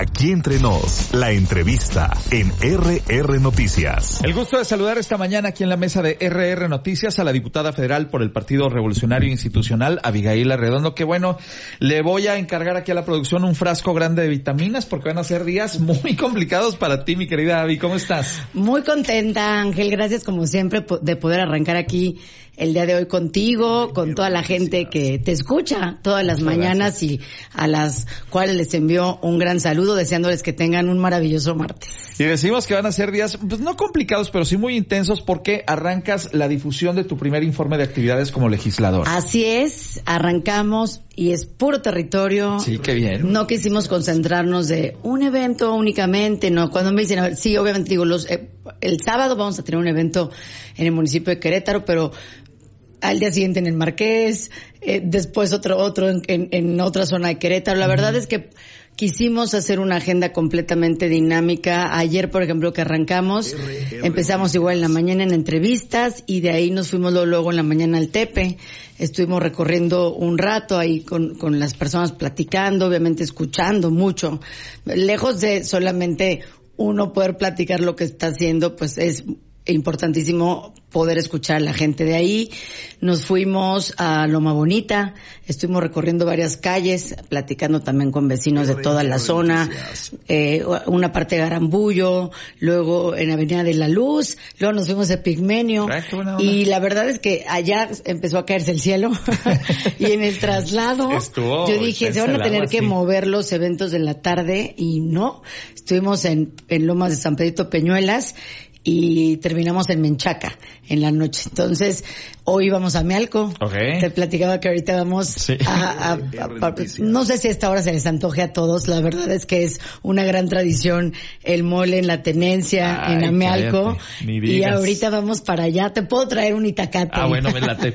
Aquí entre nos, la entrevista en RR Noticias. El gusto de saludar esta mañana aquí en la mesa de RR Noticias a la diputada federal por el Partido Revolucionario Institucional, Abigail Arredondo, que bueno, le voy a encargar aquí a la producción un frasco grande de vitaminas porque van a ser días muy complicados para ti, mi querida Abby. ¿Cómo estás? Muy contenta, Ángel. Gracias como siempre de poder arrancar aquí el día de hoy contigo, con toda la gente que te escucha todas las mañanas y a las cuales les envío un gran saludo, deseándoles que tengan un maravilloso martes. Y decimos que van a ser días, pues no complicados, pero sí muy intensos porque arrancas la difusión de tu primer informe de actividades como legislador. Así es, arrancamos y es puro territorio. Sí, qué bien. No quisimos concentrarnos de un evento únicamente, no. Cuando me dicen, a ver, sí, obviamente digo, el sábado vamos a tener un evento en el municipio de Querétaro, pero al día siguiente en el Marqués, después otro en otra zona de Querétaro. La verdad es que quisimos hacer una agenda completamente dinámica. Ayer, por ejemplo, que arrancamos, empezamos igual en la mañana en entrevistas y de ahí nos fuimos luego en la mañana al Tepe. Estuvimos recorriendo un rato ahí con las personas platicando, obviamente escuchando mucho. Lejos de solamente uno poder platicar lo que está haciendo, pues es importantísimo poder escuchar a la gente. De ahí nos fuimos a Loma Bonita, estuvimos recorriendo varias calles, platicando también con vecinos de toda la zona, una parte de Garambullo, luego en Avenida de la Luz, luego nos fuimos a Pigmenio, y la verdad es que allá empezó a caerse el cielo, y en el traslado yo dije, se van a tener que mover los eventos de la tarde, y no, estuvimos en Lomas de San Pedrito Peñuelas, y terminamos en Menchaca en la noche. Entonces, hoy vamos a Mealco. Okay. Te platicaba que ahorita vamos no sé si a esta hora se les antoje a todos. La verdad es que es una gran tradición el mole en la tenencia, en Amealco. Y ahorita vamos para allá. Te puedo traer un itacate. Ah, bueno, me late.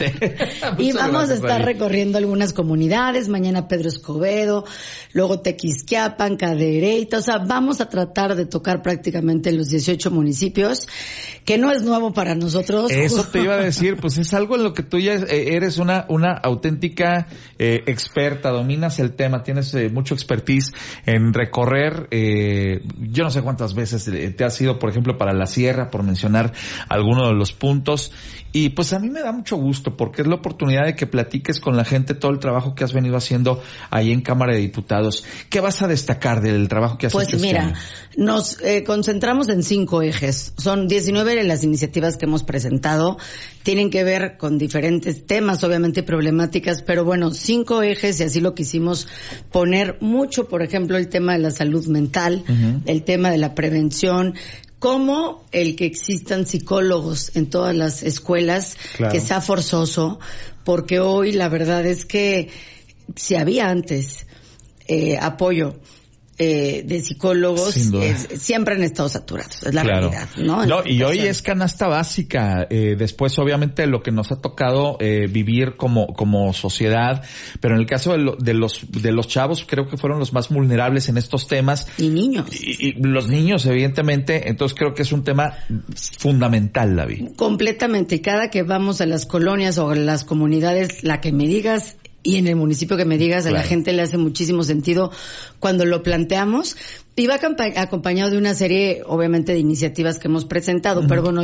Y vamos a estar recorriendo algunas comunidades. Mañana Pedro Escobedo, luego Tequisquiapan, Cadereyta. O sea, vamos a tratar de tocar prácticamente los 18 municipios, que no es nuevo para nosotros. Eso te iba a decir, pues es algo en lo que tú ya eres una auténtica experta, dominas el tema, tienes mucho expertise en recorrer, yo no sé cuántas veces te has ido, por ejemplo, para la sierra, por mencionar alguno de los puntos, y pues a mí me da mucho gusto porque es la oportunidad de que platiques con la gente todo el trabajo que has venido haciendo ahí en Cámara de Diputados. ¿Qué vas a destacar del trabajo que has hecho? Pues mira, nos concentramos en 5 ejes. Son 19 las iniciativas que hemos presentado. Tienen que ver con diferentes temas, obviamente, problemáticas, pero bueno, 5 ejes, y así lo quisimos poner mucho. Por ejemplo, el tema de la salud mental, el tema de la prevención, como el que existan psicólogos en todas las escuelas, claro, que sea forzoso, porque hoy la verdad es que si había antes apoyo de psicólogos, siempre han estado saturados, es la realidad, ¿no? Y hoy es canasta básica, después obviamente lo que nos ha tocado vivir como sociedad, pero en el caso de los chavos creo que fueron los más vulnerables en estos temas. Y niños. Y los niños, evidentemente, entonces creo que es un tema fundamental, David. Completamente, y cada que vamos a las colonias o a las comunidades, la que me digas, y en el municipio que me digas, a la gente le hace muchísimo sentido cuando lo planteamos. Y va acompañado de una serie, obviamente, de iniciativas que hemos presentado, pero bueno,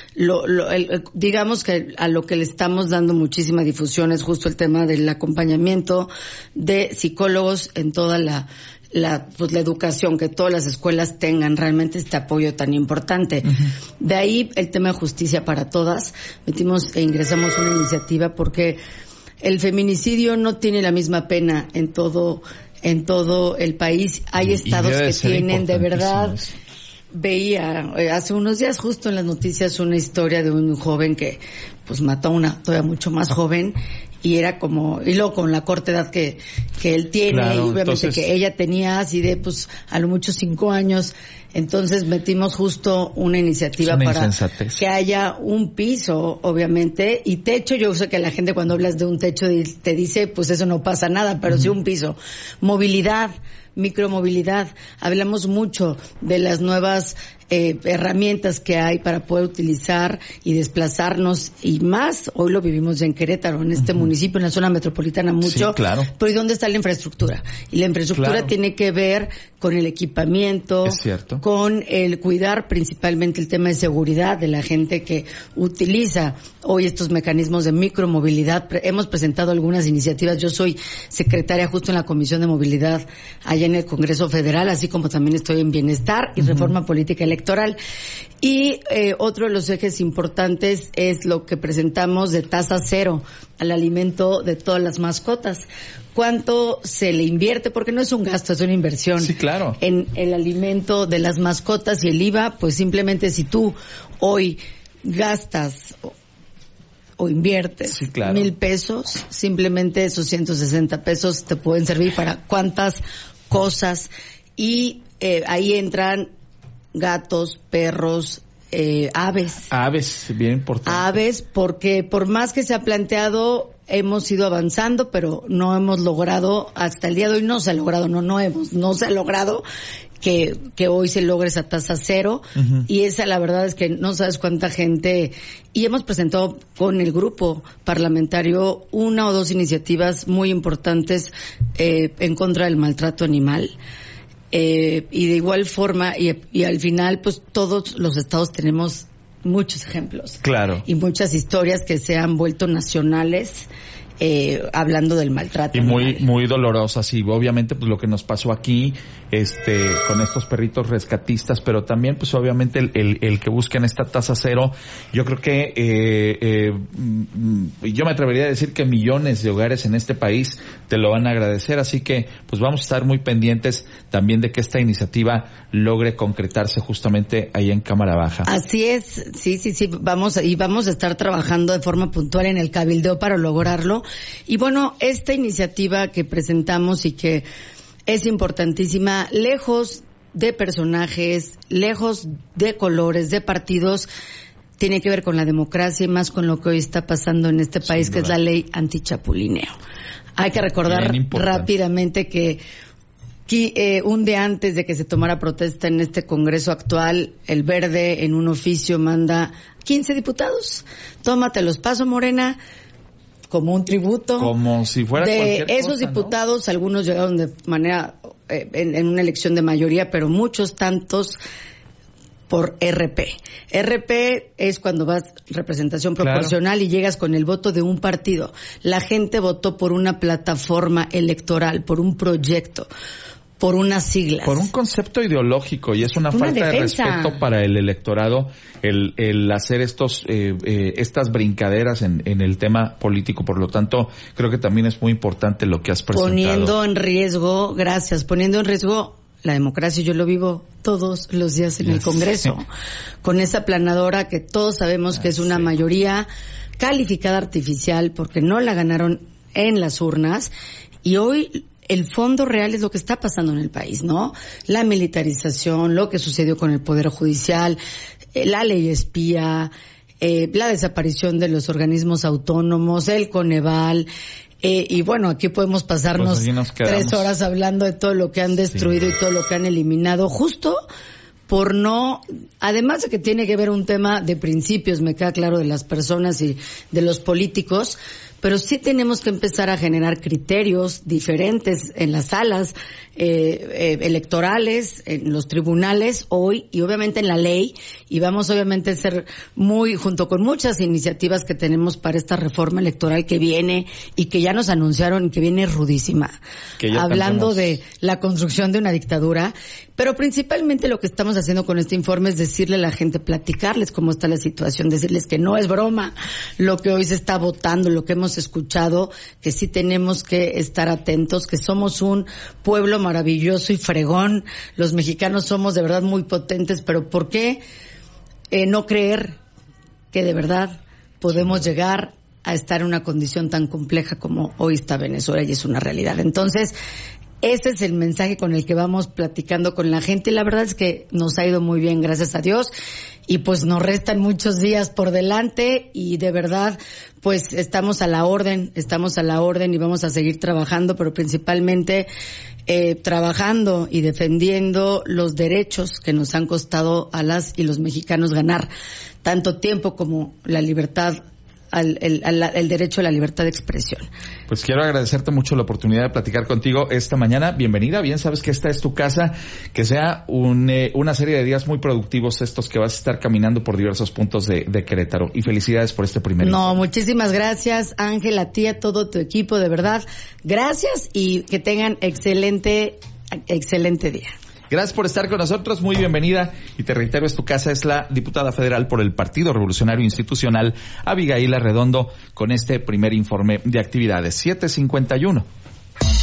digamos que a lo que le estamos dando muchísima difusión es justo el tema del acompañamiento de psicólogos en toda la educación, que todas las escuelas tengan realmente este apoyo tan importante. De ahí el tema de justicia para todas. Metimos e ingresamos una iniciativa porque el feminicidio no tiene la misma pena en todo el país. Hay estados que tienen, de verdad. Veía hace unos días justo en las noticias una historia de un joven que pues mató a una todavía mucho más joven, y era como, y luego con la corta edad que él tiene, claro, y obviamente entonces, que ella tenía así de pues a lo mucho 5 años. Entonces metimos justo una iniciativa para que haya un piso, obviamente, y techo. Yo sé que la gente cuando hablas de un techo te dice, pues eso no pasa nada, pero sí un piso. Movilidad micromovilidad. Hablamos mucho de las nuevas herramientas que hay para poder utilizar y desplazarnos, y más, hoy lo vivimos ya en Querétaro, en este municipio, en la zona metropolitana mucho. Sí, claro. Pero ¿y dónde está la infraestructura? Y la infraestructura tiene que ver con el equipamiento, con el cuidar principalmente el tema de seguridad de la gente que utiliza hoy estos mecanismos de micromovilidad. Hemos presentado algunas iniciativas. Yo soy secretaria justo en la Comisión de Movilidad allá en el Congreso Federal, así como también estoy en Bienestar y Reforma Política Electoral. Y otro de los ejes importantes es lo que presentamos de tasa cero al alimento de todas las mascotas. ¿Cuánto se le invierte? Porque no es un gasto, es una inversión. Sí, claro. En el alimento de las mascotas y el IVA, pues simplemente si tú hoy gastas o inviertes 1,000 pesos, simplemente esos 160 pesos te pueden servir para cuántas cosas. Y ahí entran gatos, perros, aves. Aves, bien importante. Aves, porque por más que se ha planteado, hemos ido avanzando, pero no hemos logrado, hasta el día de hoy no se ha logrado, no se ha logrado que hoy se logre esa tasa cero. Y esa, la verdad es que no sabes cuánta gente, y hemos presentado con el grupo parlamentario 1 o 2 iniciativas muy importantes en contra del maltrato animal. Y de igual forma, y al final, pues todos los estados tenemos muchos ejemplos. Claro. Y muchas historias que se han vuelto nacionales, hablando del maltrato. Y muy dolorosas, y obviamente pues lo que nos pasó aquí, con estos perritos rescatistas, pero también pues obviamente el que busquen esta tasa cero. Yo creo que yo me atrevería a decir que millones de hogares en este país te lo van a agradecer, así que pues vamos a estar muy pendientes también de que esta iniciativa logre concretarse justamente ahí en Cámara Baja. Así es, sí, vamos a estar trabajando de forma puntual en el cabildeo para lograrlo. Y bueno, esta iniciativa que presentamos y que es importantísima, lejos de personajes, lejos de colores, de partidos, tiene que ver con la democracia y más con lo que hoy está pasando en este país, que es la ley antichapulineo. Hay que recordar rápidamente que un día antes de que se tomara protesta en este Congreso actual, el Verde en un oficio manda 15 diputados. Tómatelos, paso Morena, como un tributo. Como si fuera de cualquier esos cosa, diputados, ¿no? Algunos llegaron de manera en una elección de mayoría, pero muchos tantos por RP. RP es cuando vas representación proporcional, y llegas con el voto de un partido. La gente votó por una plataforma electoral, por un proyecto, por unas siglas. Por un concepto ideológico, y es una falta de respeto para el electorado el hacer estas brincaderas en el tema político. Por lo tanto, creo que también es muy importante lo que has presentado. Poniendo en riesgo la democracia. Yo lo vivo todos los días en el Congreso, con esa aplanadora que todos sabemos que es una mayoría calificada artificial porque no la ganaron en las urnas, y hoy el fondo real es lo que está pasando en el país, ¿no? La militarización, lo que sucedió con el Poder Judicial, la ley espía, la desaparición de los organismos autónomos, el Coneval. Y bueno, aquí podemos pasarnos 3 horas hablando de todo lo que han destruido y todo lo que han eliminado, justo por no, además de que tiene que ver un tema de principios, me queda claro, de las personas y de los políticos, pero sí tenemos que empezar a generar criterios diferentes en las salas electorales, en los tribunales hoy, y obviamente en la ley, y vamos obviamente a ser junto con muchas iniciativas que tenemos para esta reforma electoral que viene y que ya nos anunciaron, que viene rudísima, hablando de la construcción de una dictadura. Pero principalmente lo que estamos haciendo con este informe es decirle a la gente, platicarles cómo está la situación, decirles que no es broma lo que hoy se está votando, lo que hemos escuchado, que sí tenemos que estar atentos, que somos un pueblo maravilloso y fregón. Los mexicanos somos de verdad muy potentes, pero ¿por qué no creer que de verdad podemos llegar a estar en una condición tan compleja como hoy está Venezuela? Y es una realidad. Entonces, ese es el mensaje con el que vamos platicando con la gente. La verdad es que nos ha ido muy bien, gracias a Dios. Y pues nos restan muchos días por delante y de verdad pues estamos a la orden y vamos a seguir trabajando, pero principalmente trabajando y defendiendo los derechos que nos han costado a las y los mexicanos ganar tanto tiempo como la libertad, el derecho a la libertad de expresión. Pues quiero agradecerte mucho la oportunidad de platicar contigo esta mañana. Bienvenida, bien sabes que esta es tu casa, que sea una serie de días muy productivos estos que vas a estar caminando por diversos puntos de Querétaro. Y felicidades por este primer No, informe. muchísimas gracias, Ángel, a ti, a todo tu equipo, de verdad. Gracias y que tengan excelente día. Gracias por estar con nosotros, muy bienvenida. Y te reitero, es tu casa, es la diputada federal por el Partido Revolucionario Institucional, Abigail Arredondo, con este primer informe de actividades. 7:51.